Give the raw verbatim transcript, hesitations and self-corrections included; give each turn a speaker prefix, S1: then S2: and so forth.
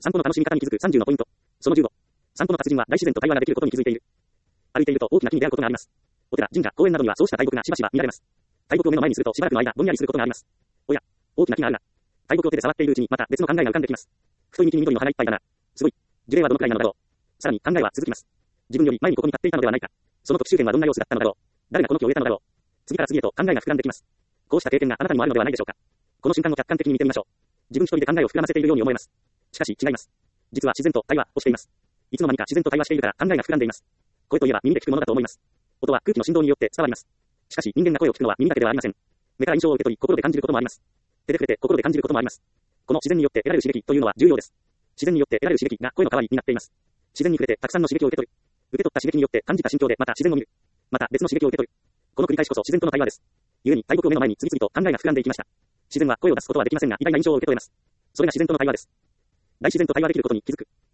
S1: 散歩の楽しみ方に気づくさんじゅうのポイント。そのじゅうご。散歩の達人は大自然と対話ができることに気づいている。歩いていると大きな木に出会うことがあります。お寺、神社、公園などにはそうした大木がしばしば見られます。大木を目の前にするとしばらくの間ぼんやりすることがあります。おや、大きな木があるな。大木を手で触っているうちにまた別の考えが浮かんできます。太い幹に緑の花いっぱいだな。すごい。樹齢はどのくらいなのだろう。さらに考えは続きます。自分より前にここに立っていたのではないか。その特集点はどんな様子だったのだろう。誰がこの木を植えたのだろう。次から次へと考えが膨らんできます。こうした経験があなたにもあるのではないでしょうか。この瞬間を客観的に見てみましょう。自分一人で考えを膨らませているように思えます。しかし違います。実は自然と対話をしています。いつの間にか自然と対話しているから考えが膨らんでいます。声といえば耳で聞くものだと思います。音は空気の振動によって伝わります。しかし人間が声を聞くのは耳だけではありません。目から印象を受け取り心で感じることもあります。手で触れて心で感じることもあります。この自然によって得られる刺激というのは重要です。自然によって得られる刺激が声の代わりになっています。自然に触れてたくさんの刺激を受け取る。受け取った刺激によって感じた心境でまた自然を見る。また別の刺激を受け取る。この繰り返しこそ自然との対話です。故に大木を目の前に次々と考えが膨らんでいきました。自然は声を出すことはできませんが、意外な印象を受け取れます。それが自然との対話です。大自然と対話できることに気づく。